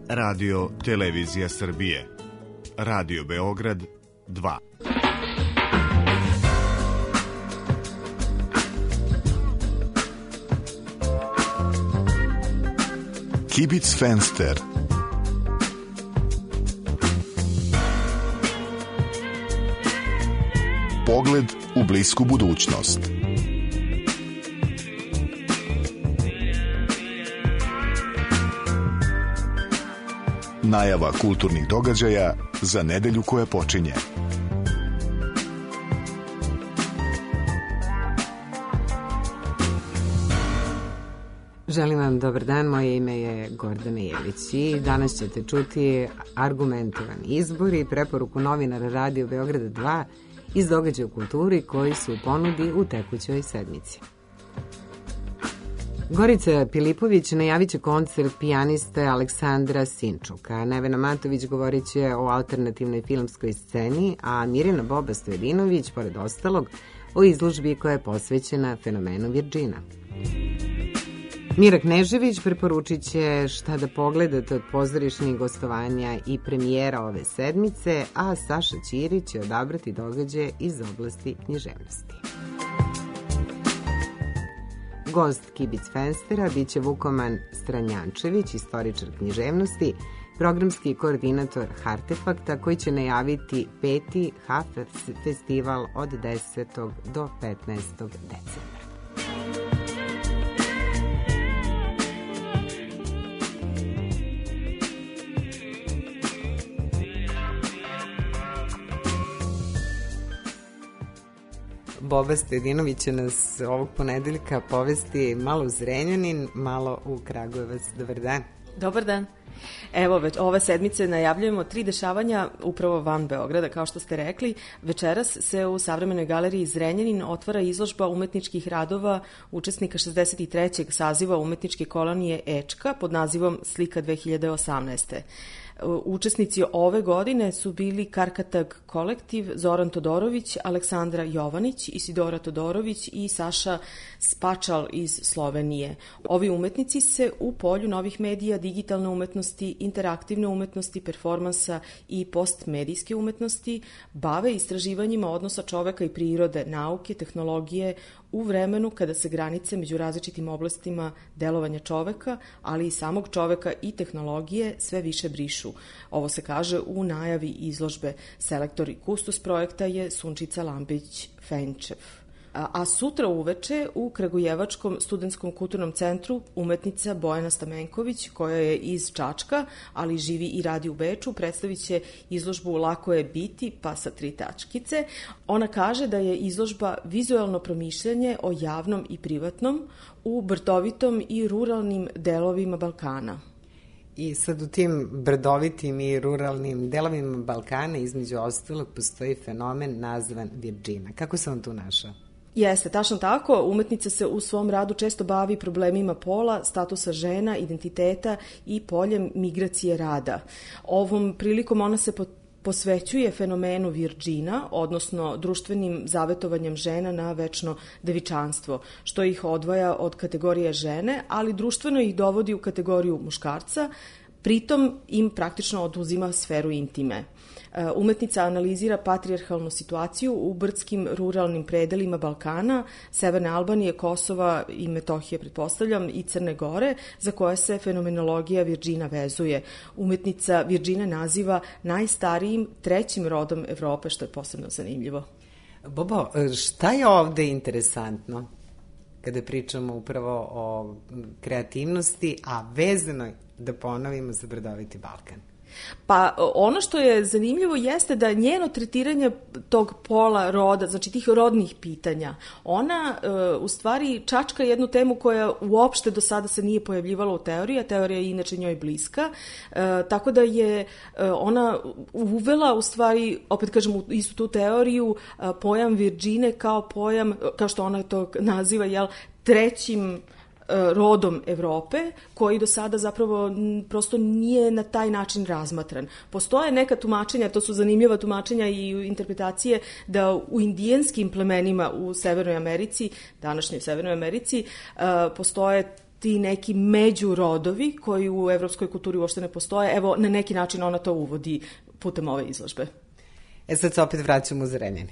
Radio Televizija Srbije, Radio Beograd 2. Kibic Fenster. Pogled u blisku budućnost. Najava kulturnih događaja za nedelju koja počinje. Želim vam dobar dan, moje ime je Gordana Jelić i danas ćete čuti argumentovan izbor i preporuku novinara Radio Beograda 2 iz događaja u kulturi koji su u ponudi u tekućoj sedmici. Gorica Pilipović najavit će koncert pijaniste Aleksandra Sinčuka. Nevena Matović govorit će o alternativnoj filmskoj sceni, a Mirjana Boba Stojedinović, pored ostalog, o izložbi koja je posvećena fenomenu Virdžina. Mira Knežević preporučit će šta da pogledate od pozorišnih gostovanja i premijera ove sedmice, a Saša Ćirić će odabrati događaje iz oblasti književnosti. Gost Kibic Fenstera biće Vukoman Stranjančević, istoričar književnosti, programski koordinator Hartefakta, koji će najaviti 5. HAF festival od 10. do 15. decembra. Boba Stojedinović će nas ovog ponedeljka povesti malo u Zrenjanin, malo u Kragujevac. Dobar dan. Dobar dan. Evo, već ove sedmice najavljujemo 3 dešavanja upravo van Beograda, kao što ste rekli. Večeras se u Savremenoj galeriji Zrenjanin otvara izložba umetničkih radova učesnika 63. saziva umetničke kolonije Ečka pod nazivom Slika 2018. Učesnici ove godine su bili Karkatag kolektiv, Zoran Todorović, Aleksandra Jovanić, Isidora Todorović i Saša Spačal iz Slovenije. Ovi umetnici se u polju novih medija, digitalne umetnosti, interaktivne umetnosti, performansa i postmedijske umetnosti bave istraživanjima odnosa čoveka i prirode, nauke, tehnologije u vremenu kada se granice među različitim oblastima delovanja čoveka, ali i samog čoveka i tehnologije sve više brišu. Ovo se kaže u najavi izložbe. Selektor i kustos projekta je Sunčica Lambić-Fenčev. A sutra uveče u Kragujevačkom studentskom kulturnom centru umetnica Bojana Stamenković, koja je iz Čačka, ali živi i radi u Beču, predstavit će izložbu Lako je biti, pa sa 3 tačkice. Ona kaže da je izložba vizuelno promišljanje o javnom i privatnom u brdovitom i ruralnim delovima Balkana. I sad u tim brdovitim i ruralnim delovima Balkana između ostalog postoji fenomen nazvan Virdžina. Kako se on tu našao? Jeste, tačno tako. Umetnica se u svom radu često bavi problemima pola, statusa žena, identiteta i poljem migracije rada. Ovom prilikom ona se posvećuje fenomenu Virdžina, odnosno društvenim zavetovanjem žena na večno devičanstvo, što ih odvaja od kategorije žene, ali društveno ih dovodi u kategoriju muškarca, pritom im praktično oduzima sferu intime. Umetnica analizira patrijarhalnu situaciju u brdskim ruralnim predelima Balkana, Severne Albanije, Kosova i Metohije, pretpostavljam, i Crne Gore, za koje se fenomenologija Virdžina vezuje. Umetnica Virdžina naziva najstarijim 3. rodom Evrope, što je posebno zanimljivo. Bobo, šta je ovde interesantno kada pričamo upravo o kreativnosti, a vezano, da ponovimo, za brdoviti Balkan? Pa ono što je zanimljivo jeste da njeno tretiranje tog pola roda, znači tih rodnih pitanja, ona u stvari čačka jednu temu koja uopšte do sada se nije pojavljivala u teoriji, a teorija je inače njoj bliska, tako da je ona uvela u stvari, opet kažem, u istu tu teoriju, pojam Virdžine kao pojam, kao što ona to naziva, 3. rodom Evrope, koji do sada zapravo prosto nije na taj način razmatran. Postoje neka tumačenja, to su zanimljiva tumačenja i interpretacije, da u indijanskim plemenima u Severnoj Americi, današnjoj Severnoj Americi, postoje ti neki međurodovi koji u evropskoj kulturi uopšte ne postoje. Evo, na neki način ona to uvodi putem ove izložbe. Sad se opet vraćamo u Zrenjanin.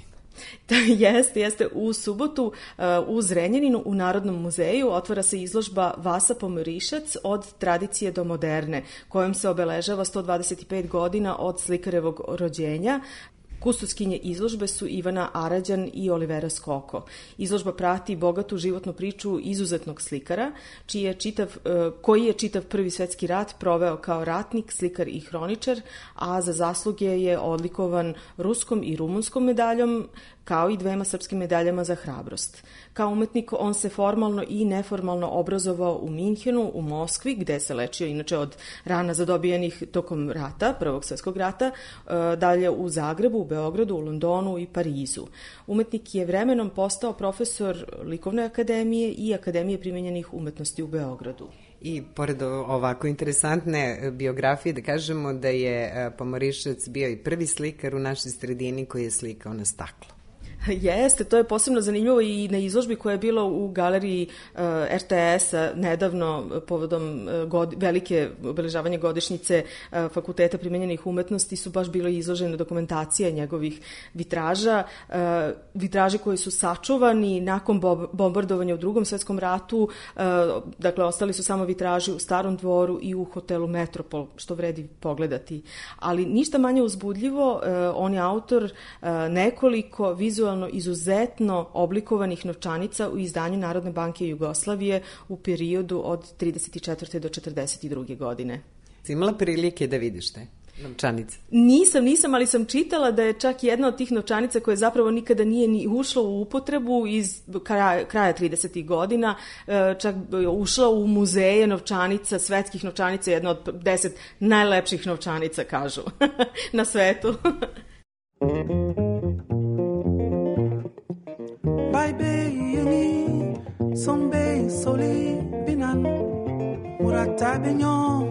Jeste. U subotu u Zrenjaninu u Narodnom muzeju otvara se izložba Vasa Pomorišac od tradicije do moderne, kojom se obeležava 125 godina od slikarevog rođenja. Kustoskinje izložbe su Ivana Arađan i Olivera Skoko. Izložba prati bogatu životnu priču izuzetnog slikara, koji je čitav Prvi svetski rat proveo kao ratnik, slikar i hroničar, a za zasluge je odlikovan ruskom i rumunskom medaljom, kao i 2 srpskim medaljama za hrabrost. Kao umetnik on se formalno i neformalno obrazovao u Minhenu, u Moskvi, gde se lečio inače od rana zadobijenih tokom rata, Prvog svetskog rata, dalje u Zagrebu, u Beogradu, u Londonu i Parizu. Umetnik je vremenom postao profesor Likovne akademije i Akademije primenjenih umetnosti u Beogradu. I pored ovako interesantne biografije, da kažemo da je Pomorišac bio i prvi slikar u našoj sredini koji je slikao na staklo. Jeste, to je posebno zanimljivo i na izložbi koja je bila u galeriji RTS-a nedavno povodom velike obeležavanja godišnjice Fakulteta primenjenih umetnosti su baš bilo izložene dokumentacija njegovih vitraža, vitraži koji su sačuvani nakon bombardovanja u Drugom svetskom ratu, dakle ostali su samo vitraži u Starom dvoru i u hotelu Metropol, što vredi pogledati. Ali ništa manje uzbudljivo, on je autor nekoliko vizualno izuzetno oblikovanih novčanica u izdanju Narodne banke Jugoslavije u periodu od 34. do 42. godine. Si imala prilike da vidiš te novčanice? Nisam, ali sam čitala da je čak jedna od tih novčanica koja zapravo nikada nije ni ušla u upotrebu iz kraja 30. godina, čak ušla u muzeje novčanica, svetskih novčanica, jedna od 10 najlepših novčanica, kažu, na svetu. Bye yengi sombe soli binan murata benyo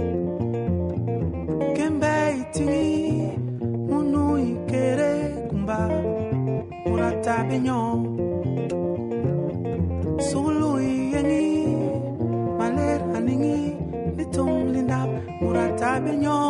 kembe tingi munu ikere kumba murata benyo sulu yengi maler aningi bitum linda murata benyo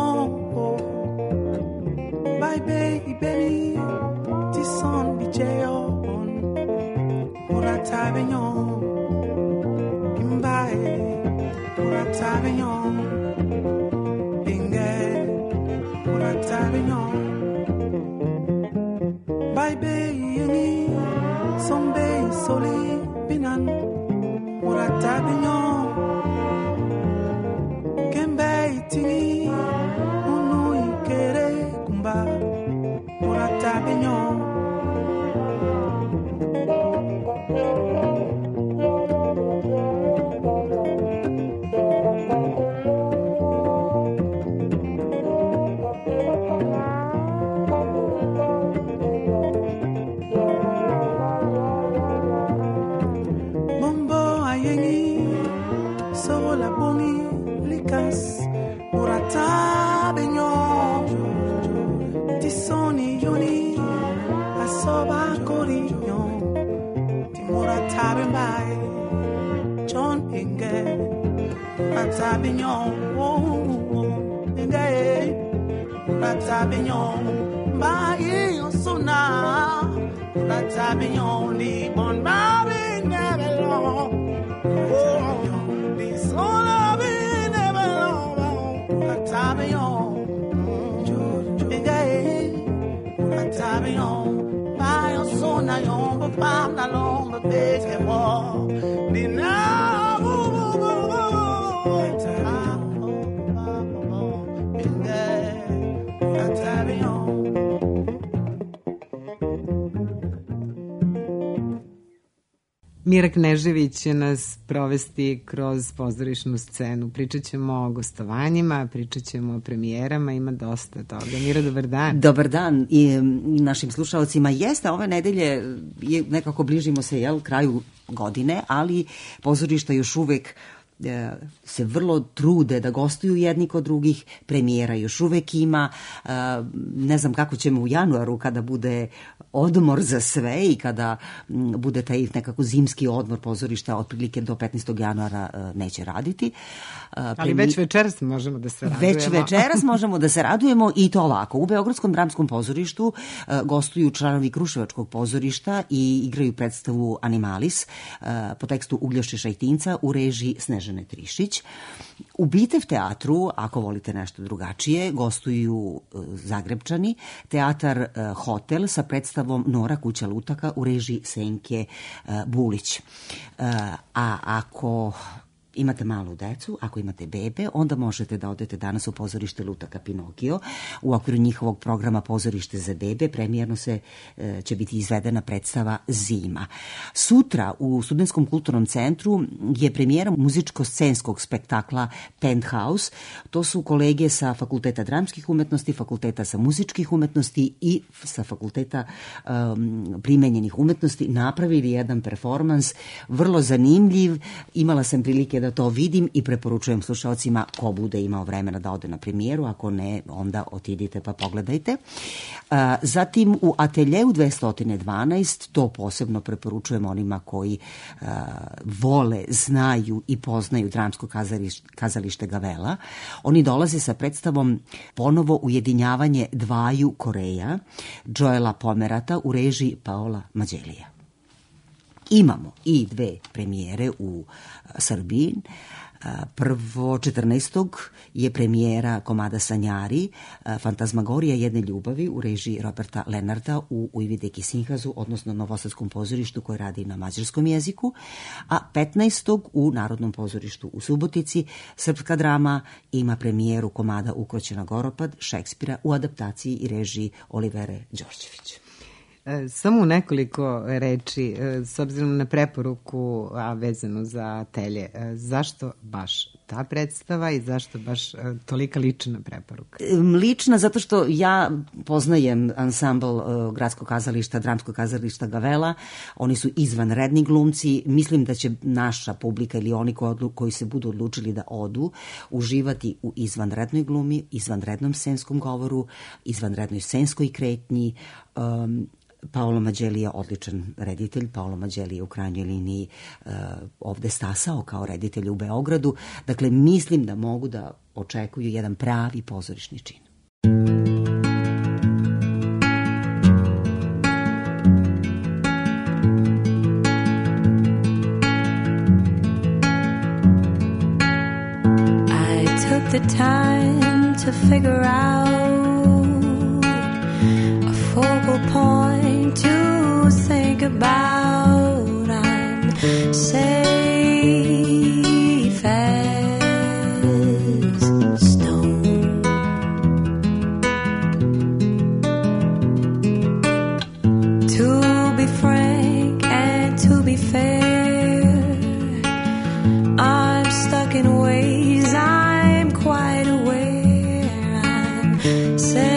bye ibeni tison bicheo Murata Benyon, Mbae, Murata Benyon, Binge, Murata Benyon, Baibe Yengi, Sombe Soli Binan, Murata Benyon, Kembe Tingi, Unu Ikere Kumba, Murata Benyon. Murata Benyon, Tisoni Yoni, Asoba Corignon, Timurata Bembai, John Inge, Murata Benyon, Inge, Murata Benyon, Bai Osuna, Murata Benyon, Ni Bon Babi Nevelon, Oh, This Ona. Tabion, Tabion, by your son, I own, but found along the big wall. Mira Knežević će nas provesti kroz pozorišnu scenu. Pričat ćemo o gostovanjima, pričat ćemo o premijerama, ima dosta toga. Mira, dobar dan. Dobar dan i našim slušalcima. Jeste, ove nedelje nekako bližimo se kraju godine, ali pozorišta još uvek se vrlo trude da gostuju jedni kod drugih, premijera još uvek ima, ne znam kako ćemo u januaru kada bude odmor za sve i kada bude taj nekako zimski odmor pozorišta, otprilike do 15. januara neće raditi. Ali već večeras možemo da se radujemo. Već večeras možemo da se radujemo i to ovako. U Beogradskom dramskom pozorištu gostuju članovi Kruševačkog pozorišta i igraju predstavu Animalis po tekstu Uglješe Šajtinca u režiji Snežane Trišić. U Bitev teatru, ako volite nešto drugačije, gostuju Zagrebčani, teatar Hotel sa predstavom Nora kuća lutaka u režiji Senke Bulić. A ako imate malu decu, ako imate bebe, onda možete da odete danas u pozorište Lutaka Pinokio. U okviru njihovog programa Pozorište za bebe premijerno će biti izvedena predstava Zima. Sutra u Studentskom kulturnom centru je premijera muzičko-scenskog spektakla Penthouse. To su kolege sa Fakulteta dramskih umetnosti, Fakulteta sa muzičkih umetnosti i sa Fakulteta primenjenih umetnosti napravili jedan performans vrlo zanimljiv. Imala sam prilike da to vidim i preporučujem slušalcima ko bude imao vremena da ode na premijeru, ako ne, onda otidite pa pogledajte. Zatim u Ateljeu 212, to posebno preporučujem onima koji vole, znaju i poznaju dramsko kazalište Gavela. Oni dolaze sa predstavom ponovo ujedinjavanje dvaju Koreja, Joela Pomerata u režiji Paola Mađelija. Imamo i dve premijere u Srbiji. Prvo 14. je premijera komada Sanjari, Fantazmagorija jedne ljubavi u režiji Roberta Lenarta u Ujvideki Sinhazu, odnosno Novosadskom pozorištu koje radi na mađarskom jeziku, a 15. u Narodnom pozorištu u Subotici srpska drama ima premijeru komada Ukroćena Goropad Šekspira u adaptaciji i režiji Olivere Đorđević. Samo nekoliko reči, s obzirom na preporuku, a vezano za Atelje, zašto baš ta predstava i zašto baš tolika lična preporuka? Lična zato što ja poznajem ansambl Gradskog kazališta, Dramskog kazališta Gavela, oni su izvanredni glumci, mislim da će naša publika ili oni koji se budu odlučili da odu, uživati u izvanrednoj glumi, izvanrednom scenskom govoru, izvanrednoj scenskoj kretnji. Paolo Mađeli je odličan reditelj. Paolo Mađeli je u krajnjoj liniji ovde stasao kao reditelj u Beogradu. Dakle, mislim da mogu da očekuju jedan pravi pozorišni čin. I took the time to figure out focal point to think about. I'm safe as stone. To be frank and to be fair, I'm stuck in ways I'm quite aware. I'm safe.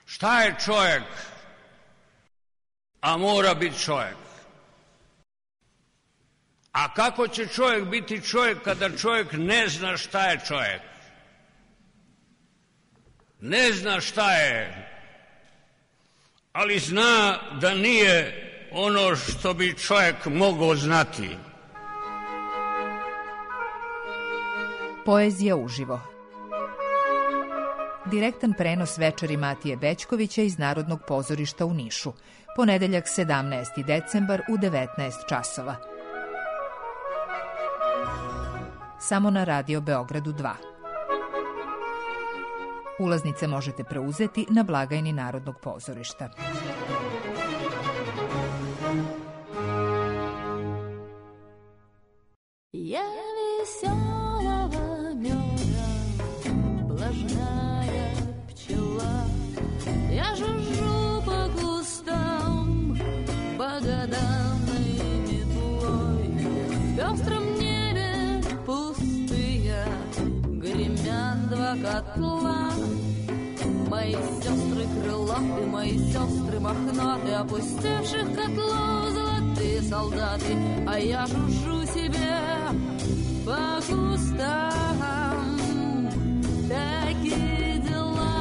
Šta je čovjek? A mora biti čovjek. A kako će čovjek biti čovjek kada čovjek ne zna šta je čovjek? Ne zna šta je, ali zna da nije ono što bi čovjek mogao znati. Poezija uživo. Direktan prenos večeri Matije Bećkovića iz Narodnog pozorišta u Nišu. Ponedeljak 17. decembar u 19 časova. Samo na Radio Beogradu 2. Ulaznice možete preuzeti na blagajni Narodnog pozorišta. Я веселого меда, блажная пчела, я жужжу по кустам богоданной метлой. В пестром небе пустые гремят два котла. Мои сестры крылатые, мои сестры мохнатые, опустевших котлов золотые солдаты, а я жужжу себе по кустам. Такие дела.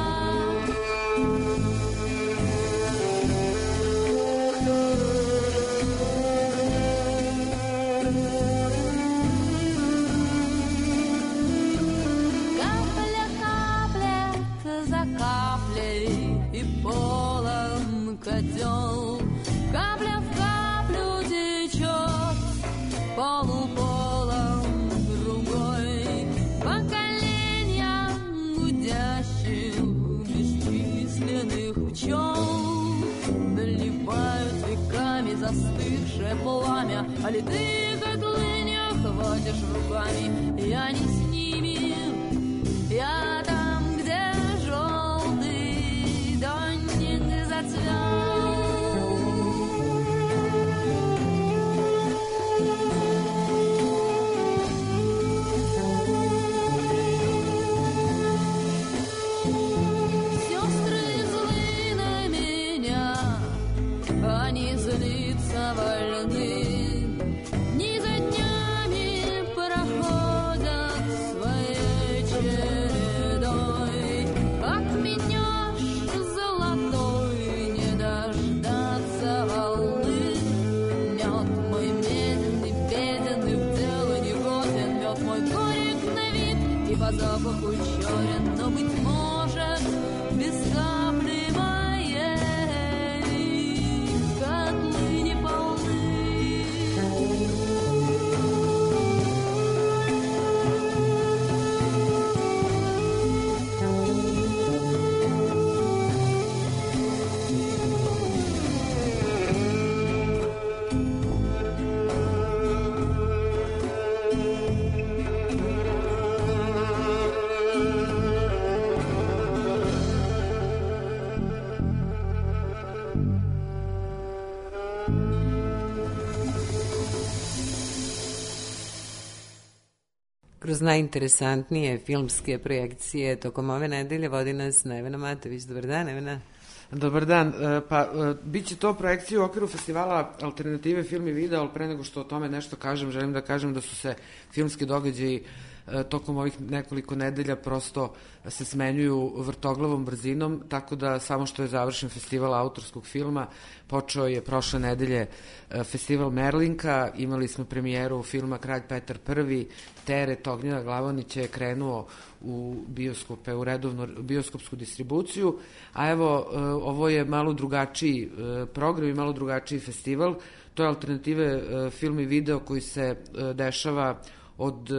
Капля каплет за каплей, и полон котел. Капля в каплю течет, полуполом другой. Поколениям гудящих бесчисленных пчел наливают веками застывшее пламя, а литые котлы не охватишь руками. Я не с ними, я там, где желтый донник зацвел. Они злиться вольны, дни за днями проходят своей чередой. Отменешь золотой, не дождаться волны. Мед мой медленный, беден и в дело не годен. Мед мой горек на вид и по запаху черен, но, быть может, без капли моей котлы не полны. Kroz najinteresantnije filmske projekcije tokom ove nedelje vodi nas Nevena Matović. Dobar dan, Nevena. Dobar dan. Biće to projekcija u okviru festivala Alternative film i video, ali pre nego što o tome nešto kažem, želim da kažem da su se filmski događaji tokom ovih nekoliko nedelja prosto se smenjuju vrtoglavom brzinom, tako da samo što je završen festival autorskog filma, počeo je prošle nedelje festival Merlinka, imali smo premijeru filma Kralj Petar I, Teret Ognjena Glavonića je krenuo u bioskope, u redovnu bioskopsku distribuciju, a evo, ovo je malo drugačiji program i malo drugačiji festival, to je Alternative film i video koji se dešava od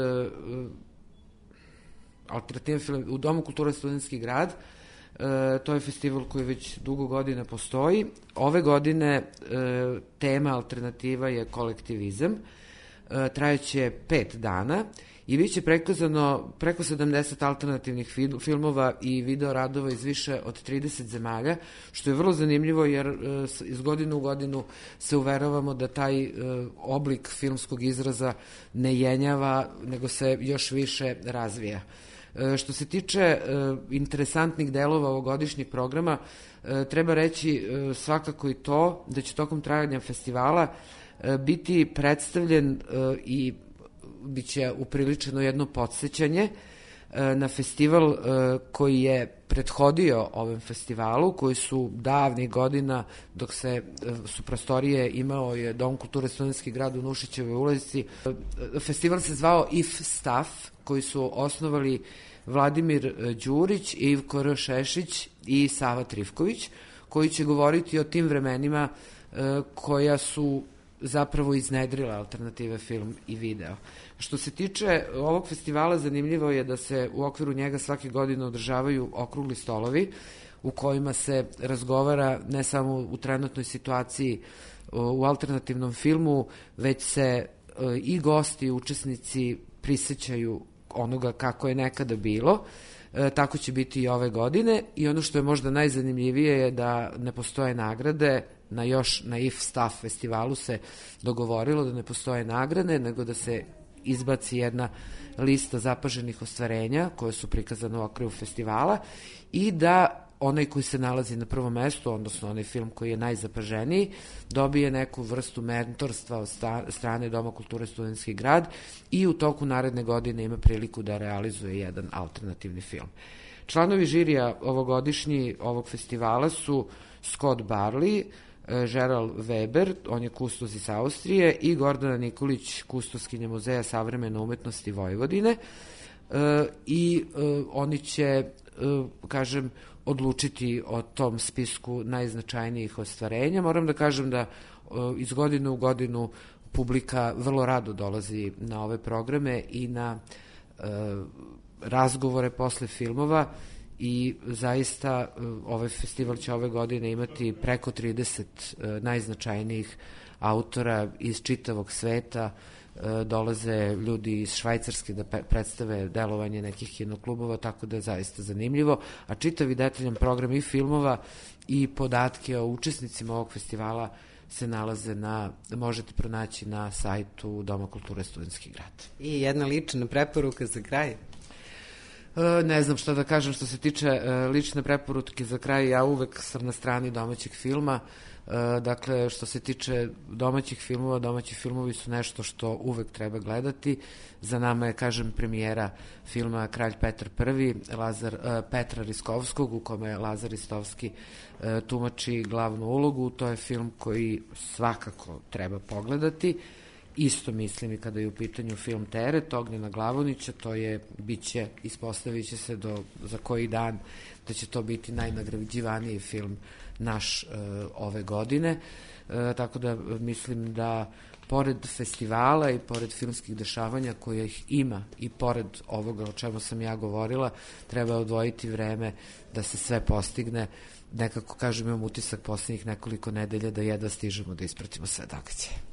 Alternative film u Domu kulture Studentski grad. To je festival koji već dugo godina postoji. Ove godine tema alternativa je kolektivizam. Trajeće 5 dana i biće prikazano preko 70 alternativnih filmova i video radova iz više od 30 zemalja, što je vrlo zanimljivo jer iz godine u godinu se uveravamo da taj oblik filmskog izraza ne jenjava, nego se još više razvija. Što se tiče interesantnih delova ovogodišnjeg programa, treba reći svakako i to da će tokom trajanja festivala biti predstavljen i bit će upriličeno jedno podsjećanje na festival koji je prethodio ovom festivalu, koji su davnih godina, dok su prostorije imao je Dom kulture Studentski grad u Nušićevoj ulici. Festival se zvao IF Staff, koji su osnovali Vladimir Đurić, Ivko R. Šešić i Sava Trifković, koji će govoriti o tim vremenima koja su zapravo iznedrila alternative film i video. Što se tiče ovog festivala, zanimljivo je da se u okviru njega svake godine održavaju okrugli stolovi u kojima se razgovara ne samo u trenutnoj situaciji u alternativnom filmu, već se i gosti i učesnici prisjećaju onoga kako je nekada bilo. Tako će biti i ove godine i ono što je možda najzanimljivije je da ne postoje nagrade, na IF Staff festivalu se dogovorilo da ne postoje nagrade, nego da se izbaci jedna lista zapaženih ostvarenja koje su prikazane u okviru festivala i da onaj koji se nalazi na prvom mestu, odnosno onaj film koji je najzapaženiji, dobije neku vrstu mentorstva od strane Doma kulture Studentski grad i u toku naredne godine ima priliku da realizuje jedan alternativni film. Članovi žirija ovogodišnji ovog festivala su Scott Barley, Gerald Weber, on je kustos iz Austrije, i Gordana Nikolić, kustoskinja Muzeja savremene umetnosti Vojvodine, i oni će, kažem, odlučiti o tom spisku najznačajnijih ostvarenja. Moram da kažem da iz godine u godinu publika vrlo rado dolazi na ove programe i na razgovore posle filmova i zaista ovaj festival će ove godine imati preko 30 najznačajnijih autora iz čitavog sveta. Dolaze ljudi iz Švajcarske da predstave delovanje nekih kinoklubova, tako da je zaista zanimljivo, a čitav i detaljan program i filmova i podatke o učesnicima ovog festivala se nalaze možete pronaći na sajtu Doma kulture Studentski grad. I jedna lična preporuka za kraj. Ne znam šta da kažem što se tiče lične preporuke za kraj, ja uvek sam na strani domaćeg filma. Dakle, što se tiče domaćih filmova, domaći filmovi su nešto što uvek treba gledati. Za nama je, kažem, premijera filma Kralj Petar I, Petra Riskovskog, u kome Lazar Ristovski tumači glavnu ulogu. To je film koji svakako treba pogledati. Isto mislim i kada je u pitanju film Teret Ognjena Glavonića, to je, ispostavit će se za koji dan da će to biti najnagrađivaniji film naš ove godine, tako da mislim da pored festivala i pored filmskih dešavanja koje ih ima i pored ovoga o čemu sam ja govorila, treba odvojiti vreme da se sve postigne. Nekako, kažem, imam utisak poslednjih nekoliko nedelja da jedva stižemo da ispratimo sve događaje.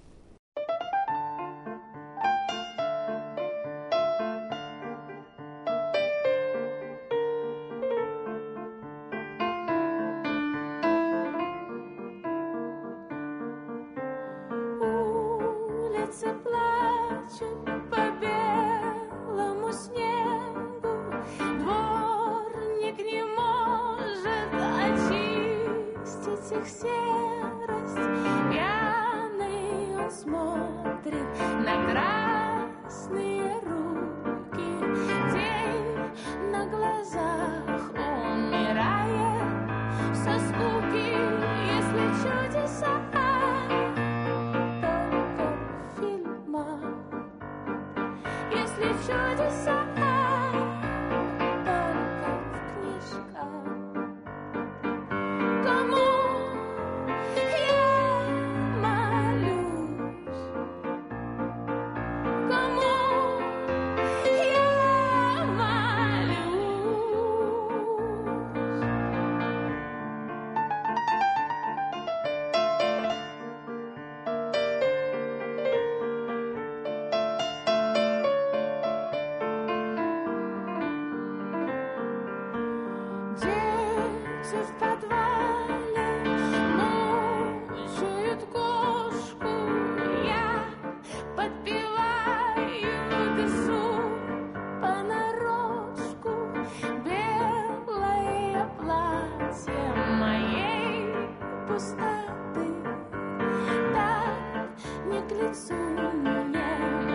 пустоты. Так не к лицу мне,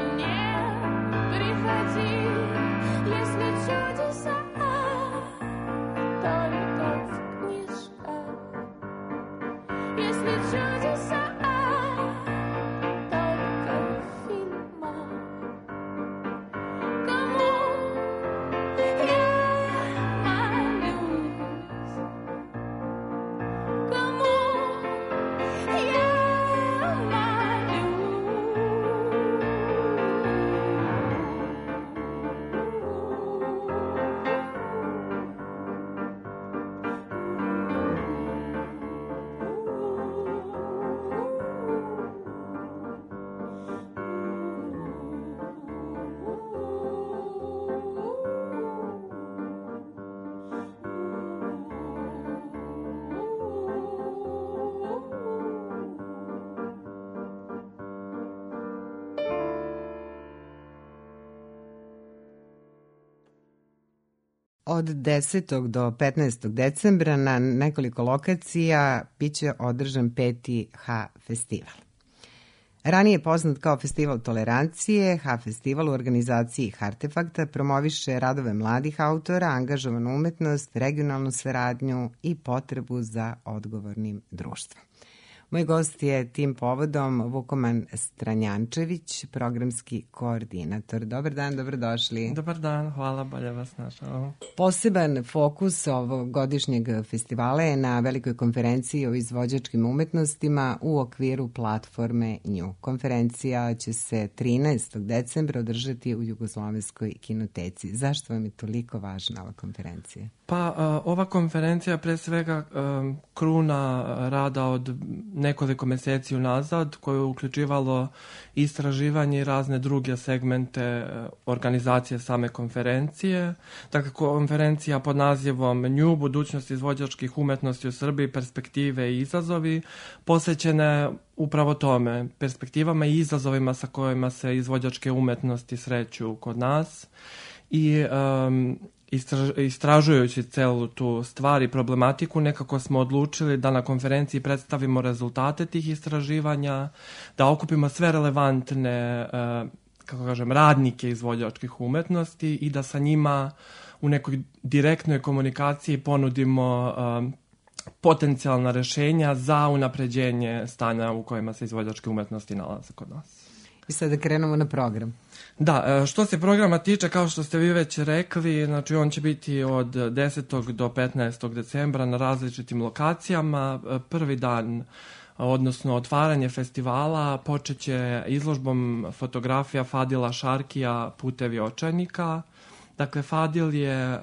приходи, если чудеса только в книжках, если чудеса только в фильмах. Кому я молюсь, кому я Od 10. do 15. decembra na nekoliko lokacija biće održan 5. H festival. Ranije poznat kao Festival tolerancije, H festival u organizaciji Hartefakta promoviše radove mladih autora, angažovanu umetnost, regionalnu saradnju i potrebu za odgovornim društvom. Moj gost je tim povodom Vukoman Stranjančević, programski koordinator. Dobar dan, dobrodošli. Dobar dan, hvala, bolje vas našao. Poseban fokus ovog godišnjeg festivala je na velikoj konferenciji o izvođačkim umetnostima u okviru platforme Nju. Konferencija će se 13. decembra održati u Jugoslovenskoj kinoteci. Zašto vam je toliko važna ova konferencija? Pa, ova konferencija je pre svega kruna rada od nekoliko meseci unazad, koje je uključivalo istraživanje i razne druge segmente organizacije same konferencije. Dakle, konferencija pod nazivom Nju, budućnost izvođačkih umetnosti u Srbiji, perspektive i izazovi, posvećena je upravo tome, perspektivama i izazovima sa kojima se izvođačke umetnosti sreću kod nas i istražujući celu tu stvar i problematiku, nekako smo odlučili da na konferenciji predstavimo rezultate tih istraživanja, da okupimo sve relevantne, kako kažem, radnike izvođačkih umetnosti i da sa njima u nekoj direktnoj komunikaciji ponudimo potencijalna rešenja za unapređenje stanja u kojima se izvođačke umetnosti nalaze kod nas. I sada krenemo na program. Da, što se programa tiče, kao što ste vi već rekli, znači on će biti od 10. do 15. decembra na različitim lokacijama. Prvi dan, odnosno otvaranje festivala, počeće izložbom fotografija Fadila Šarkija Putevi očajnika. Dakle, Fadil je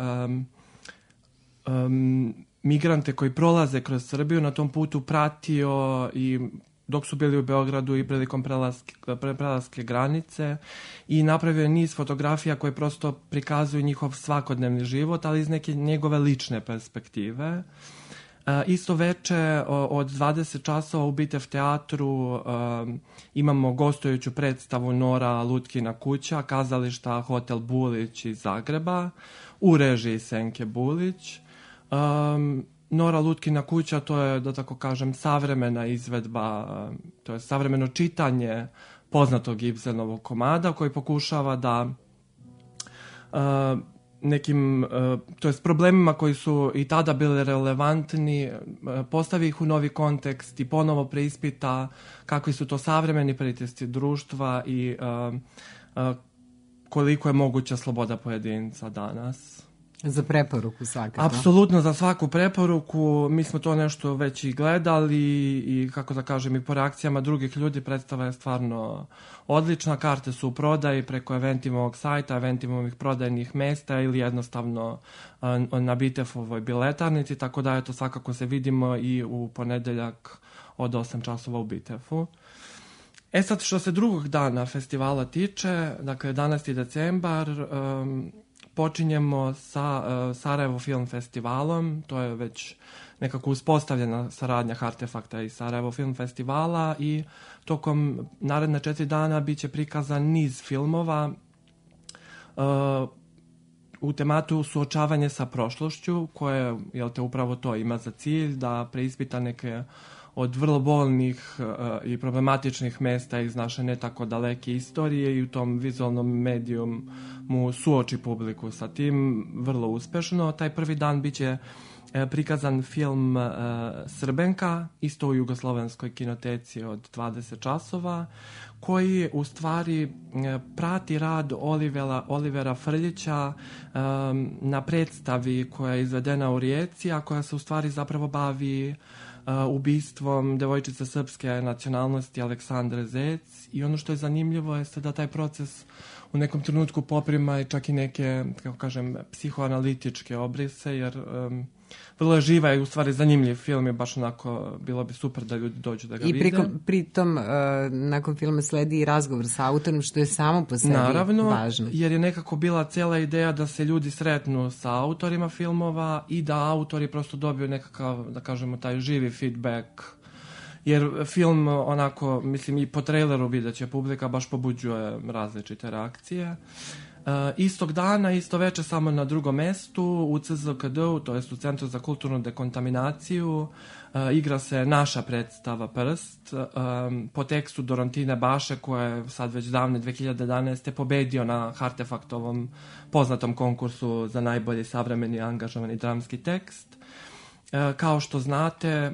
migrante koji prolaze kroz Srbiju na tom putu pratio i dok su bili u Beogradu i prilikom prelaske granice i napravio je niz fotografija koje prosto prikazuju njihov svakodnevni život, ali iz neke njegove lične perspektive. Isto veče od 20 časova u Bitev teatru imamo gostujuću predstavu Nora Lutkina kuća, kazališta Hotel Bulić iz Zagreba, u režiji Senke Bulić. Nora Lutkina kuća, to je, da tako kažem, savremena izvedba, to je savremeno čitanje poznatog Ibsenovog komada koji pokušava da nekim, to jest problemima koji su i tada bili relevantni, postavi ih u novi kontekst i ponovo preispita kakvi su to savremeni pritisci društva i koliko je moguća sloboda pojedinca danas. Za preporuku svakako. Apsolutno za svaku preporuku. Mi smo to nešto već i gledali i, kako da kažem, i po reakcijama drugih ljudi predstava je stvarno odlična. Karte su u prodaji preko Eventimovog sajta, Eventimovih prodajnih mesta ili jednostavno na Bitefovoj biletarnici, tako da eto svakako se vidimo i u ponedeljak od 8 časova u Bitefu. E sad, što se drugog dana festivala tiče, dakle 11. decembar, počinjemo sa Sarajevo Film Festivalom, to je već nekako uspostavljena saradnja Hartefakta i Sarajevo Film Festivala i tokom naredne 4 dana bit će prikazan niz filmova u tematu suočavanje sa prošlošću, koje, jel te, upravo to ima za cilj da preispita neke od vrlo bolnih i problematičnih mesta iz naše ne tako daleke istorije i u tom vizualnom mediju mu suoči publiku sa tim vrlo uspešno. Taj prvi dan biće prikazan film Srbenka, isto u jugoslovenskoj kinoteci od 20 časova, koji u stvari prati rad Olivera Frljića na predstavi koja je izvedena u Rijeci, a koja se u stvari zapravo bavi ubistvom devojčice srpske nacionalnosti Aleksandre Zec. I ono što je zanimljivo je da taj proces u nekom trenutku poprima i čak i neke, kako kažem, psihoanalitičke obrise, jer vrlo je živa i u stvari zanimljiv film i baš onako bilo bi super da ljudi dođu da ga vide. I pritom nakon filma sledi i razgovor sa autorom, što je samo po sebi naravno, važno. Jer je nekako bila cela ideja da se ljudi sretnu sa autorima filmova i da autori prosto dobiju nekakav, da kažemo, taj živi feedback. Jer film onako, mislim, i po traileru vidjet će publika, baš pobuđuje različite reakcije. Istog dana, isto veče, samo na drugom mestu, u CZKD-u, to jest u Centru za kulturnu dekontaminaciju, igra se naša predstava Prst, po tekstu Dorantine Baše, koja je sad već davne 2011. pobedio na Hartefaktovom poznatom konkursu za najbolji savremeni angažovani dramski tekst. Kao što znate,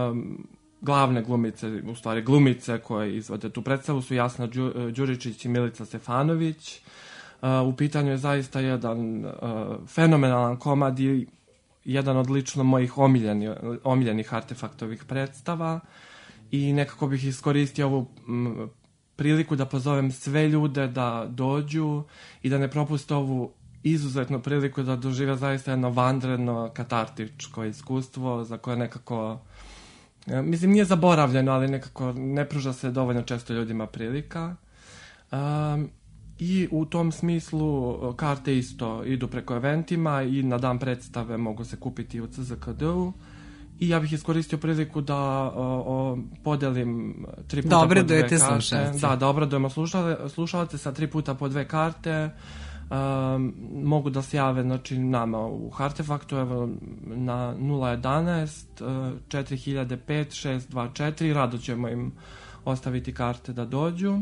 glavne glumice, u stvari glumice koje izvode tu predstavu su Jasna Đuričić i Milica Stefanović. U pitanju je zaista jedan fenomenalan komad i jedan od lično mojih omiljenih Artefaktovih predstava i nekako bih iskoristio ovu priliku da pozovem sve ljude da dođu i da ne propuste ovu izuzetnu priliku da dožive zaista jedno vanredno katartičko iskustvo za koje nekako, mislim, nije zaboravljeno, ali nekako ne pruža se dovoljno često ljudima prilika. I u tom smislu karte isto idu preko eventima i na dan predstave mogu se kupiti u CZKD-u. I ja bih iskoristio priliku da podelim 3 puta po 2 karte. Slušalce. Da obradujemo slušalce sa 3 puta po 2 karte. Mogu da se jave, znači, nama u Hartefaktu, evo, na 011 4005 624. Rado ćemo im ostaviti karte da dođu.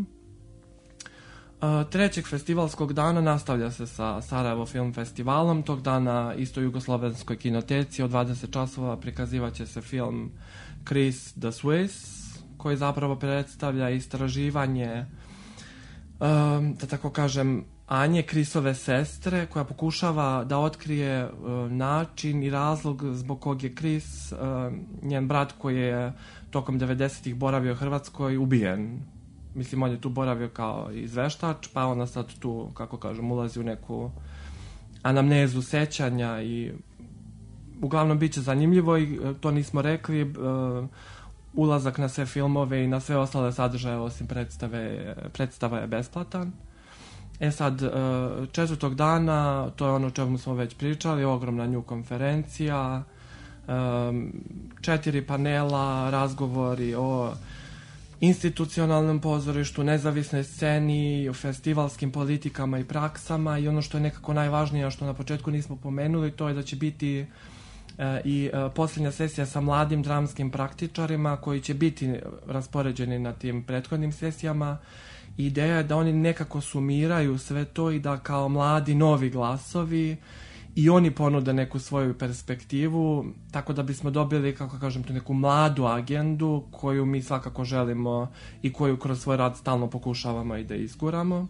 Trećeg festivalskog dana nastavlja se sa Sarajevo film festivalom. Tog dana isto u jugoslovenskoj kinoteci od 20 časova prikazivaće se film Chris the Swiss, koji zapravo predstavlja istraživanje, da tako kažem, Anje, Chrisove sestre, koja pokušava da otkrije način i razlog zbog kog je Chris, njen brat koji je tokom 90-ih boravio u Hrvatskoj, ubijen. Mislim, on je tu boravio kao izveštač, pa ona sad tu, kako kažem, ulazi u neku anamnezu sećanja i uglavnom bit će zanimljivo i to nismo rekli, ulazak na sve filmove i na sve ostale sadržaje osim predstava je besplatan. Sad, 4. dana, to je ono o čemu smo već pričali, ogromna nju konferencija, 4 panela, razgovori o institucionalnom pozorištu, nezavisnoj sceni, o festivalskim politikama i praksama i ono što je nekako najvažnije, što na početku nismo pomenuli, to je da će biti i posljednja sesija sa mladim dramskim praktičarima koji će biti raspoređeni na tim prethodnim sesijama. Ideja je da oni nekako sumiraju sve to i da kao mladi novi glasovi i oni ponude neku svoju perspektivu, tako da bismo dobili, kako kažem, tu neku mladu agendu koju mi svakako želimo i koju kroz svoj rad stalno pokušavamo i da izguramo.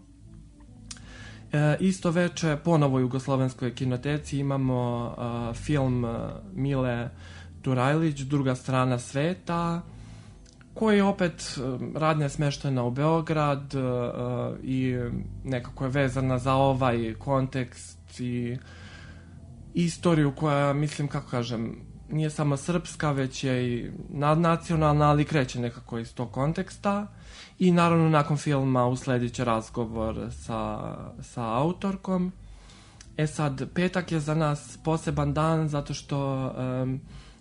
Isto veče, ponovo u jugoslovenskoj kinoteci imamo film Mile Turajlić, Druga strana sveta, koji opet radnja je smeštena u Beograd i nekako je vezana za ovaj kontekst i istoriju koja, mislim, kako kažem, nije samo srpska, već je i nadnacionalna, ali kreće nekako iz tog konteksta. I naravno nakon filma usledit će razgovor sa autorkom. Sad, petak je za nas poseban dan zato što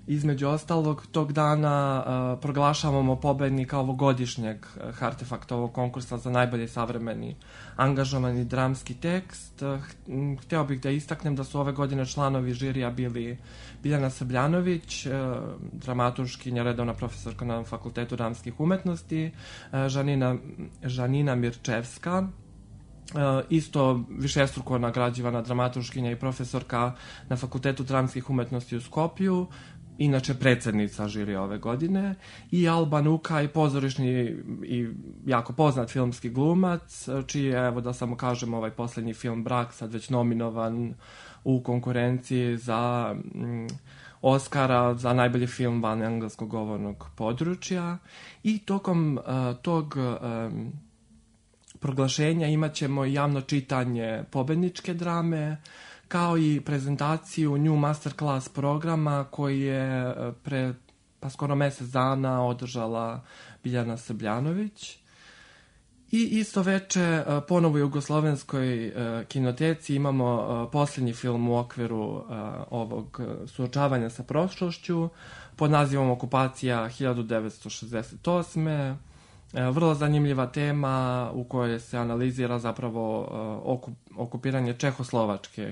Između ostalog, tog dana proglašavamo pobednika ovogodišnjeg Hartefaktovog konkursa za najbolji savremeni angažovani dramski tekst. Hteo bih da istaknem da su ove godine članovi žirija bili Biljana Srbljanović, dramaturškinja, redovna profesorka na Fakultetu dramskih umetnosti, Žanina Mirčevska, isto višestruko nagrađivana dramaturškinja i profesorka na Fakultetu dramskih umetnosti u Skopju, inače predsednica žirija ove godine, i Alban Ukaj, pozorišni i jako poznat filmski glumac, čiji je, evo da samo kažem, ovaj poslednji film Brak sad već nominovan u konkurenciji za Oscara za najbolji film van engleskog govornog područja. I tokom tog proglašenja imat ćemo javno čitanje pobedničke drame, kao i prezentaciju New Masterclass programa koji je pre skoro mesec dana održala Biljana Srbljanović. I isto veče ponovo u Jugoslovenskoj kinoteci imamo poslednji film u okviru ovog suočavanja sa prošlošću pod nazivom Okupacija 1968. Vrlo zanimljiva tema u kojoj se analizira zapravo okupiranje Čehoslovačke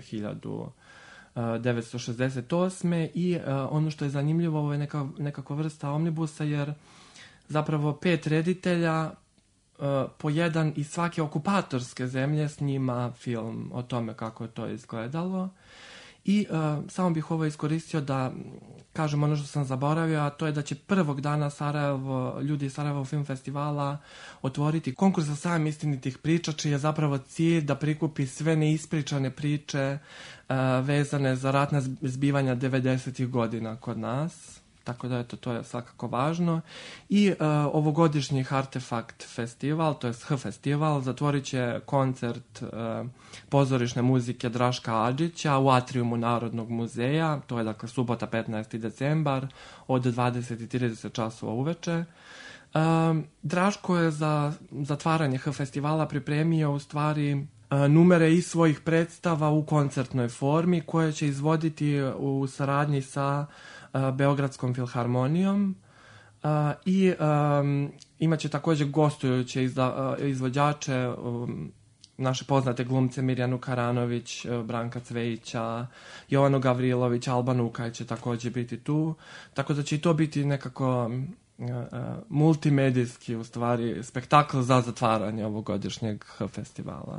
1968. I ono što je zanimljivo, ovo je nekakva vrsta omnibusa, jer zapravo 5 reditelja po jedan iz svake okupatorske zemlje snima film o tome kako je to izgledalo. I samo bih ovo iskoristio da kažem ono što sam zaboravio, a to je da će prvog dana ljudi iz Sarajevo Film Festivala otvoriti konkurs za sajam istinitih priča, čiji je zapravo cilj da prikupi sve neispričane priče vezane za ratna zbivanja 90-ih godina kod nas. Tako da, eto, to je svakako važno. I ovogodišnji Hartefakt festival, to je H-festival, zatvorit će koncert pozorišne muzike Draška Adžića u atrijumu Narodnog muzeja. To je, dakle, subota 15. decembar od 20:30 časova uveče. Draško je za zatvaranje H-festivala pripremio u stvari numere iz svojih predstava u koncertnoj formi koje će izvoditi u saradnji sa Beogradskom filharmonijom i imaće takođe gostujuće izvođače, naše poznate glumce Mirjanu Karanović, Branka Cvejića, Jovanu Gavrilović, Alban Ukaj će takođe biti tu, tako da će i to biti nekako multimedijski, u stvari, spektakl za zatvaranje ovogodišnjeg festivala.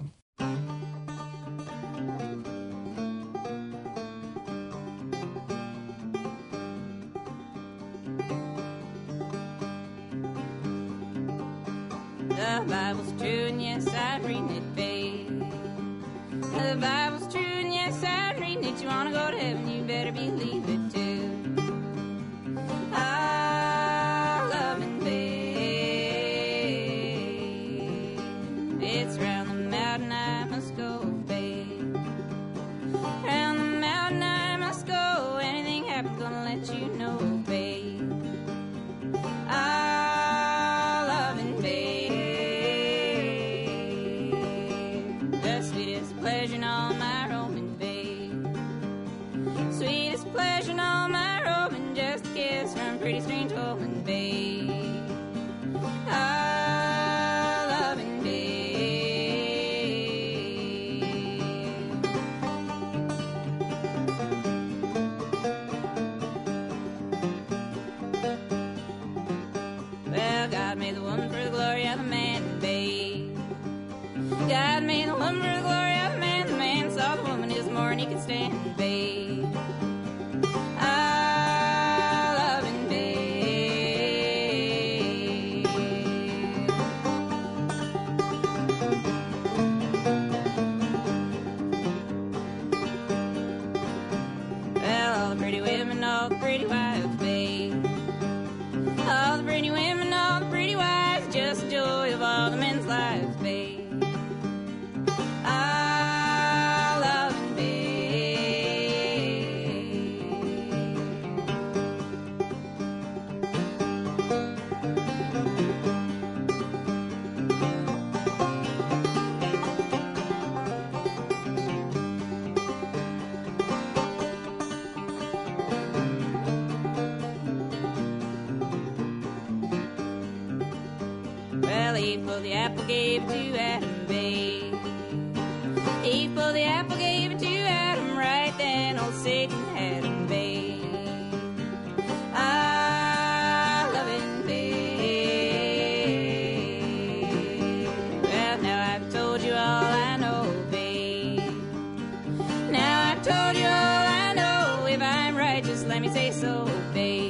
The Bible's true, and yes, I read it, babe. The Bible's true, and yes, I read it. You wanna go to heaven, you better believe it too. I love it, babe. It's round the mountain I must go, babe. Round the mountain I must go. Anything happens, gonna let you know, babe. Pleasure in all my roaming, babe. Sweetest pleasure in all my roaming. Just a kiss from pretty strange woman, babe. I love it, babe. Well, God made the woman for the glory of the man, babe. God made the woman for the glory of the man. The man saw the woman is more than he could stand, babe. I love him, babe. Well, all the pretty women, all the pretty wives, babe. All the pretty women, all the pretty wives, just the joy of all the men's lives, babe. Well, Eve pulled the apple, gave it to Adam, babe. Eve pulled the apple, gave it to Adam, right then old Satan had him, babe. I love it, babe. Well, now I've told you all I know, babe. Now I've told you all I know. If I'm right, just let me say so, babe.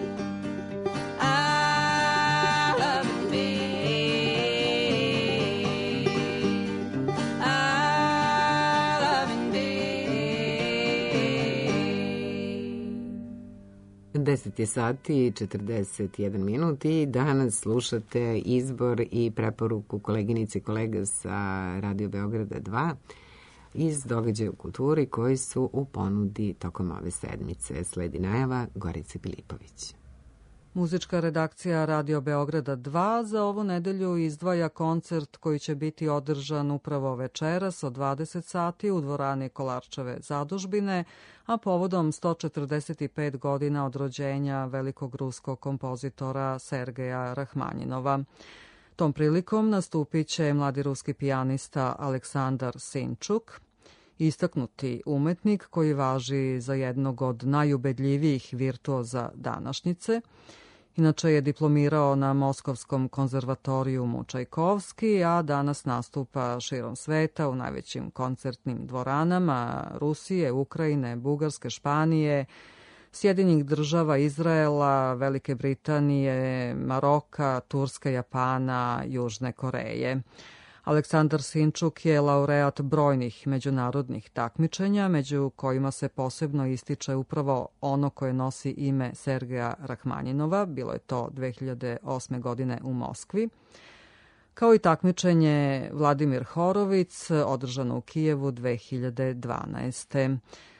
Deset je sati i 41 minut i danas slušate izbor i preporuku koleginice i kolega sa Radio Beograda 2 iz događaja u kulturi koji su u ponudi tokom ove sedmice. Sledi najava Gorice Pilipović. Muzička redakcija Radio Beograda 2 za ovu nedelju izdvaja koncert koji će biti održan upravo večeras od 20 sati u dvorani Kolarčeve zadužbine, a povodom 145 godina od rođenja velikog ruskog kompozitora Sergeja Rahmanjinova. Tom prilikom nastupit će mladi ruski pijanista Aleksandar Sinčuk, istaknuti umetnik koji važi za jednog od najubedljivijih virtuoza današnjice. Inače je diplomirao na Moskovskom konzervatorijumu Čajkovski, a danas nastupa širom sveta u najvećim koncertnim dvoranama Rusije, Ukrajine, Bugarske, Španije, Sjedinjenih Država, Izraela, Velike Britanije, Maroka, Turske, Japana, Južne Koreje. Aleksandar Sinčuk je laureat brojnih međunarodnih takmičenja, među kojima se posebno ističe upravo ono koje nosi ime Sergeja Rahmanjinova, bilo je to 2008. godine u Moskvi, kao i takmičenje Vladimir Horovic, održano u Kijevu 2012.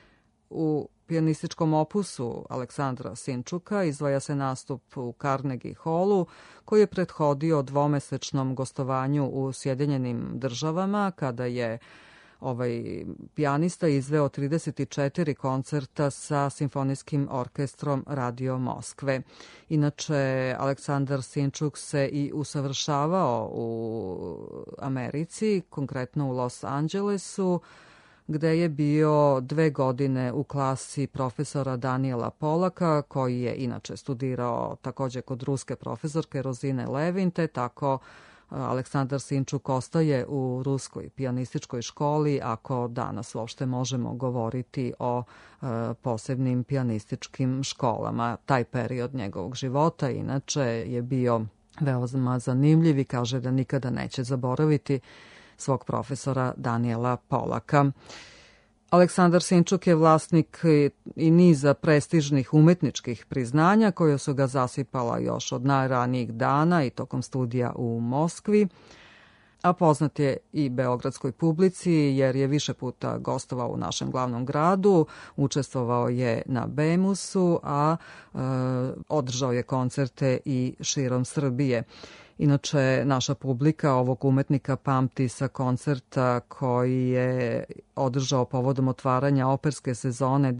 U pijanističkom opusu Aleksandra Sinčuka izdvaja se nastup u Carnegie Hallu, koji je prethodio dvomesečnom gostovanju u Sjedinjenim Državama, kada je ovaj pijanista izveo 34 koncerta sa simfonijskim orkestrom Radio Moskve. Inače, Aleksandar Sinčuk se i usavršavao u Americi, konkretno u Los Angelesu, gde je bio 2 godine u klasi profesora Daniela Polaka, koji je inače studirao takođe kod ruske profesorke Rozine Levin, te tako Aleksandar Sinčuk ostaje u ruskoj pijanističkoj školi, ako danas uopšte možemo govoriti o posebnim pijanističkim školama. Taj period njegovog života inače je bio veoma zanimljiv i kaže da nikada neće zaboraviti svog profesora Daniela Polaka. Aleksandar Sinčuk je vlasnik i niza prestižnih umetničkih priznanja koje su ga zasipala još od najranijih dana i tokom studija u Moskvi, a poznat je i beogradskoj publici jer je više puta gostovao u našem glavnom gradu, učestvovao je na Bemusu, a održao je koncerte i širom Srbije. Inače, naša publika ovog umetnika pamti sa koncerta koji je održao povodom otvaranja operske sezone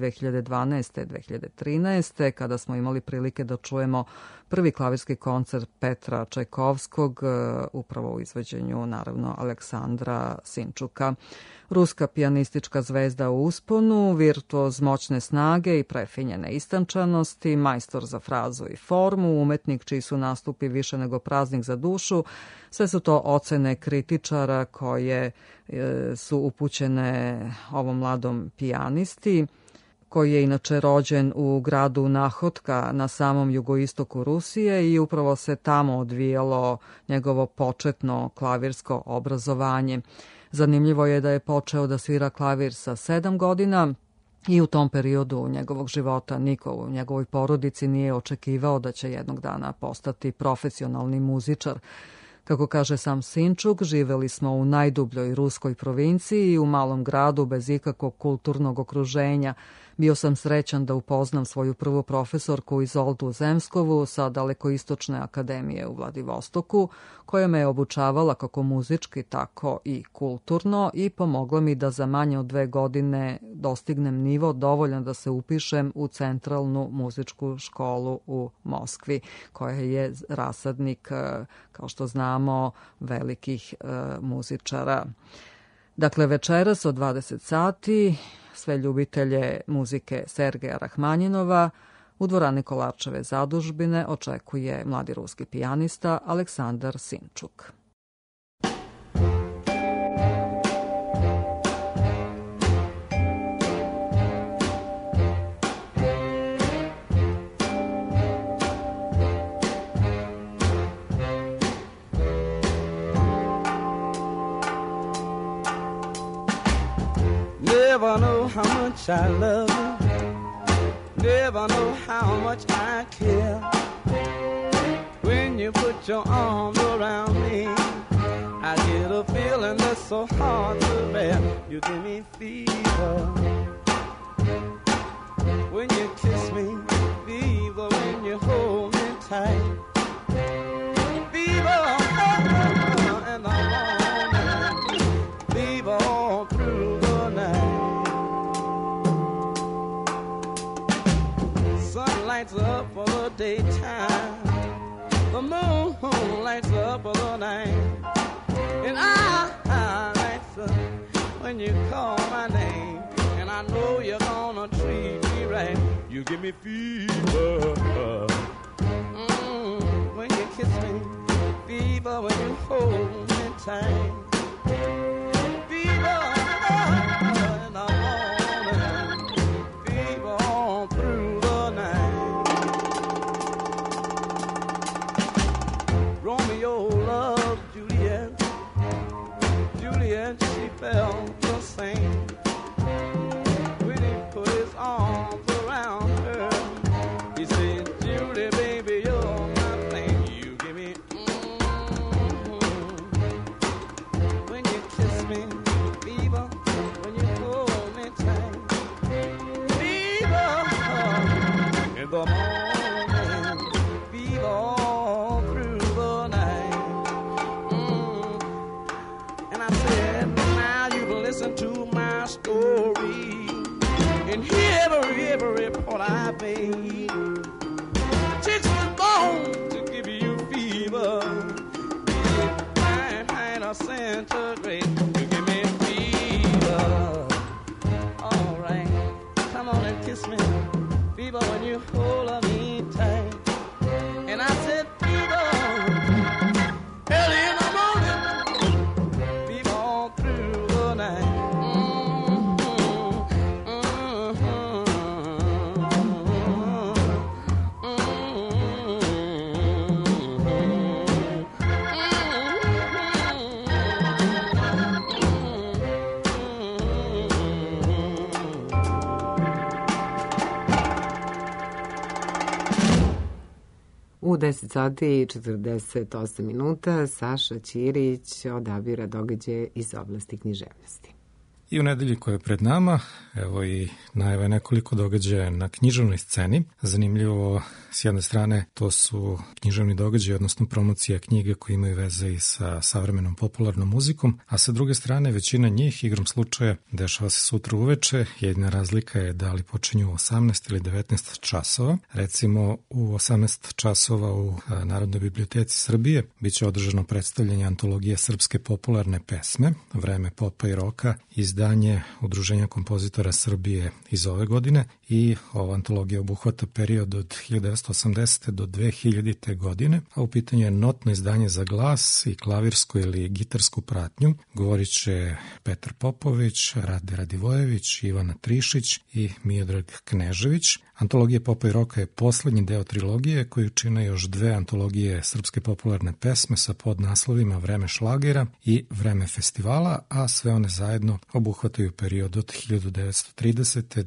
2012-2013. kada smo imali prilike da čujemo prvi klavirski koncert Petra Čajkovskog, upravo u izvođenju, naravno, Aleksandra Sinčuka. Ruska pijanistička zvezda u usponu, virtuoz moćne snage i prefinjene istančanosti, majstor za frazu i formu, umetnik čiji su nastupi više nego praznik za dušu. Sve su to ocene kritičara koje su upućene ovom mladom pijanisti, koji je inače rođen u gradu Nahotka na samom jugoistoku Rusije i upravo se tamo odvijalo njegovo početno klavirsko obrazovanje. Zanimljivo je da je počeo da svira klavir sa 7 godina i u tom periodu njegovog života niko u njegovoj porodici nije očekivao da će jednog dana postati profesionalni muzičar. Kako kaže sam Sinčuk, živeli smo u najdubljoj ruskoj provinciji i u malom gradu bez ikakvog kulturnog okruženja. Bio sam srećan da upoznam svoju prvu profesorku Izoldu Zemskovu sa Dalekoistočne akademije u Vladivostoku, koja me je obučavala kako muzički, tako i kulturno i pomogla mi da za manje od 2 godine dostignem nivo dovoljan da se upišem u Centralnu muzičku školu u Moskvi, koja je rasadnik, kao što znamo, velikih muzičara. Dakle, večeras od 20 sati sve ljubitelje muzike Sergeja Rahmanjinova u dvorani Kolarčeve zadužbine očekuje mladi ruski pijanista Aleksandar Sinčuk. Never know how much I love you. Never know how much I care. When you put your arms around me, I get a feeling that's so hard to bear. You give me fever when you kiss me, fever when you hold me tight, fever and I'm on it, fever all through the night. Sun lights up for the daytime, the moon lights up for the night, and I lights up when you call my name, and I know you're gonna treat me right. You give me fever when you kiss me, fever when you hold me tight, fever in the morning, fever all through the night. Romeo loved Juliet, Juliet she felt the same. When he put his arms around her, he said, Julie, baby, you're my thing. You give me when you kiss me, fever when you hold me tight, fever in the morning, fever all through the night. And I said, now you've listened to my story, and hear every point I made. Chicks was born to give you fever, Fahrenheit or centigrade. You give me fever. All right, come on and kiss me, fever when you hold me tight. And I said fever early in the morning, fever all through the night. U 10 sati i 48 minuta Saša Ćirić odabira događaje iz oblasti književnosti. I u nedelji koja je pred nama, evo i najave nekoliko događaja na književnoj sceni. Zanimljivo, s jedne strane, to su književni događaji, odnosno promocija knjige koje imaju veze i sa savremenom popularnom muzikom, a sa druge strane, većina njih, igrom slučaja, dešava se sutra uveče. Jedina razlika je da li počinju u 18 ili 19 časova. Recimo, u 18 časova u Narodnoj biblioteci Srbije biće održano predstavljanje antologije srpske popularne pesme, Vreme popa i roka, izdanje Udruženja kompozitora Srbije iz ove godine, i ova antologija obuhvata period od 1980. do 2000. godine, a u pitanju je notno izdanje za glas i klavirsku ili gitarsku pratnju. Govorit će Petar Popović, Rade Radivojević, Ivana Trišić i Miodrag Knežević. Antologija popa i roka je poslednji deo trilogije koju čine još 2 antologije srpske popularne pesme sa podnaslovima Vreme šlagera i Vreme festivala, a sve one zajedno obuhvataju period od 1930. do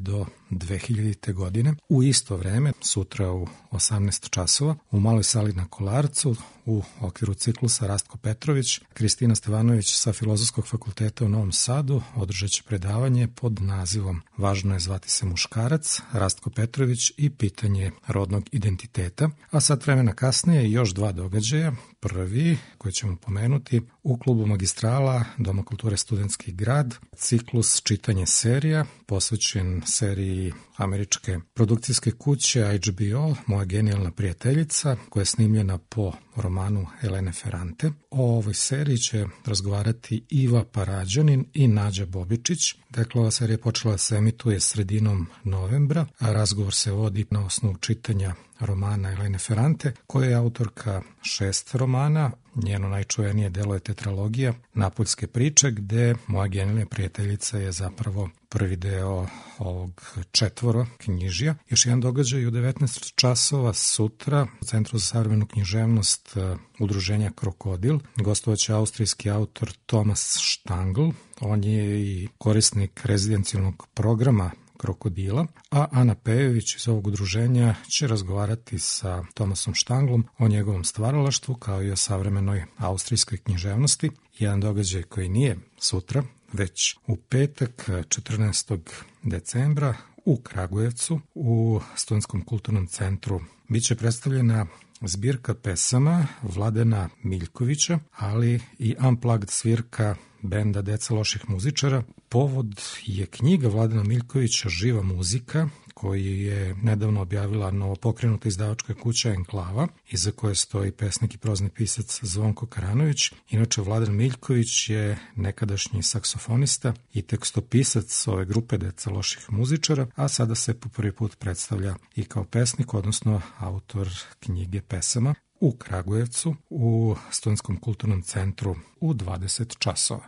2000. godine. U isto vreme, sutra u 18 časova, u Maloj sali na Kolarcu, u okviru ciklusa Rastko Petrović, Kristina Stevanović sa Filozofskog fakulteta u Novom Sadu održat će predavanje pod nazivom Važno je zvati se muškarac, Rastko Petrović i pitanje rodnog identiteta. A sat vremena kasnije još dva događaja. Prvi, koji ćemo pomenuti, u klubu Magistrala Doma kulture Studentski grad, ciklus čitanje serija, posvećen seriji američke produkcijske kuće HBO, Moja genijalna prijateljica, koja je snimljena po romanu Elene Ferrante. O ovoj seriji će razgovarati Iva Parađanin i Nađa Bobičić. Dakle, ova serija počela se emituje sredinom novembra, a razgovor se vodi na osnovu čitanja romana Elene Ferrante, koja je autorka 6 romana. Njeno najčuvenije delo je tetralogija Napoljske priče, gde Moja genijalna prijateljica je zapravo prvi deo ovog 4 knjižija. Još jedan događaj u 19 časova sutra u Centru za savremenu književnost udruženja Krokodil. Gostovaće austrijski autor Thomas Stangl. On je i korisnik rezidencijalnog programa Krokodila, a Ana Pejević iz ovog udruženja će razgovarati sa Thomasom Štanglom o njegovom stvaralaštvu kao i o savremenoj austrijskoj književnosti. Jedan događaj koji nije sutra, već u petak 14. decembra u Kragujevcu u Studentskom kulturnom centru biće predstavljena zbirka pesama Vladena Miljkovića, ali i unplugged svirka benda Deca loših muzičara. Povod je knjiga Vladena Miljkovića Živa muzika, koji je nedavno objavila novopokrenuta izdavačka kuća Enklava, iza koje stoji pesnik i prozni pisac Zvonko Karanović. Inače, Vladan Miljković je nekadašnji saksofonista i tekstopisac ove grupe Deca loših muzičara, a sada se po prvi put predstavlja i kao pesnik, odnosno autor knjige pesama u Kragujevcu u Studentskom kulturnom centru u 20 časova.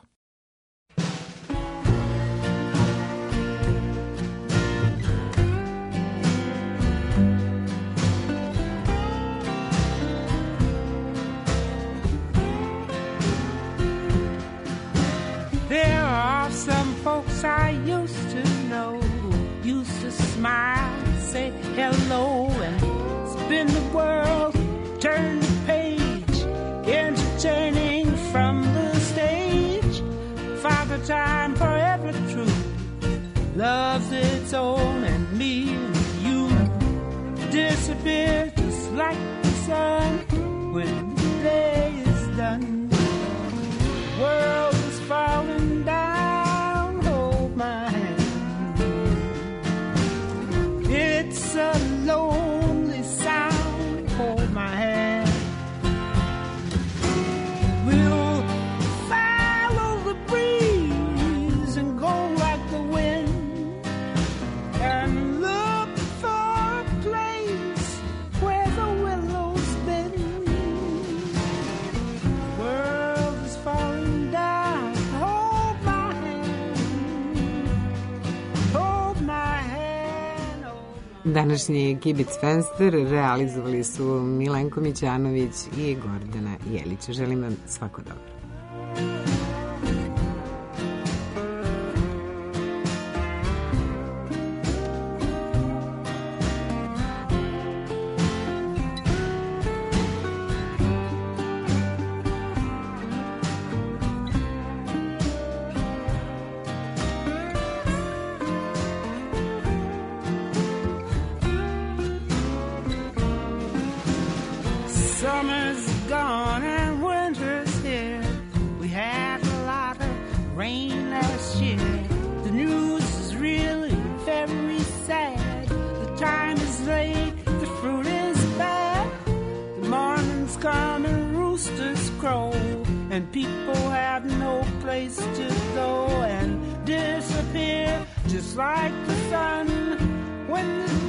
There are some folks I used to know who used to smile, say hello, and spin the world, turn the page, entertaining from the stage. Father time forever true, loves its own, and me and you disappear just like the sun when the day is done. World is falling down, hold my hand. It's a lonely sound, hold my hand. We'll follow the breeze and go like the wind and look for a place where the willows bend. World is falling down, hold my hand, hold my hand. Današnji Kibic Fenster realizovali su Milenko Mićanović i Gordana Jelić. Želim vam svako dobro. Summer's gone and winter's here. We had a lot of rain last year. The news is really very sad. The time is late, the fruit is bad. The morning's come and roosters crow, and people have no place to go and disappear just like the sun when the